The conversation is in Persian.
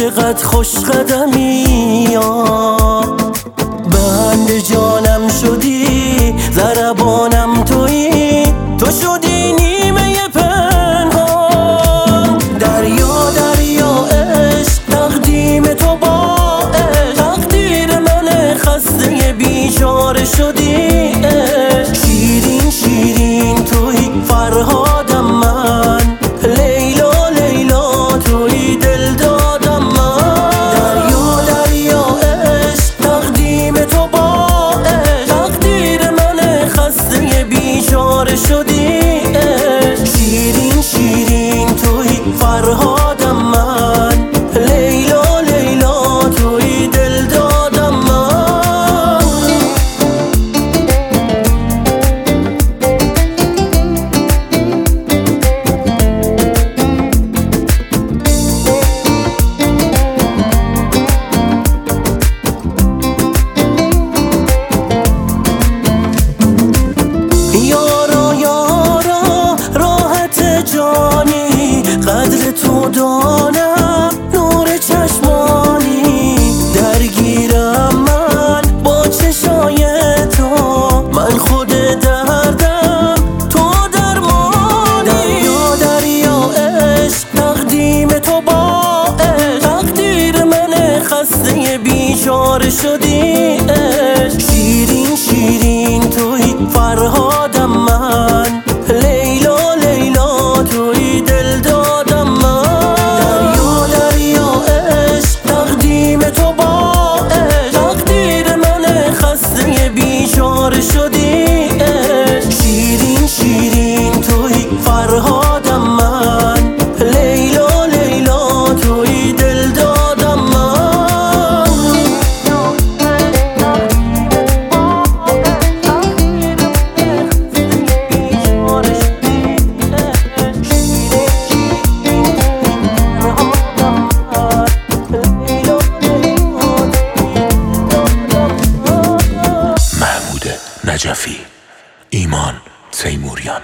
چقدر خوش قدمی بند جانم شدی، ضربانم تویی، تو شدی نیمه پنهان. دریا دریا عشق تقدیم تو با عشق، تقدیر من خسته بیچاره شدی عشق. شیرین شیرین تویی فرهادم من، لیلا لیلا تویی دل دادم من. دریا دریا عشق تقدیم تو با عشق، تقدیر من خسته بیچاره شدی عشق. شیرین شیرین تویی فرهادم من، لیلا لیلا تویی دل دادم من. یارا یارا راحت جانی، قدر تو دانم نور چشمانی. درگیرم من با چشای تو، من خود دردم تو درمانی. دریا دریا عشق تقدیم تو با عشق، تقدیر من خسته بیچاره شدی عشق. شیرین شیرین تویی فرهادم من، لیلا لیلا تویی دل دادم من. دریا دریا عشق تقدیم تو با عشق، تقدیر من خسته بیچاره شدی عشق. شیرین شیرین تویی فرهادم من، لیلا لیلا تویی دل دادم من. نجفی، ایمان تیموریان.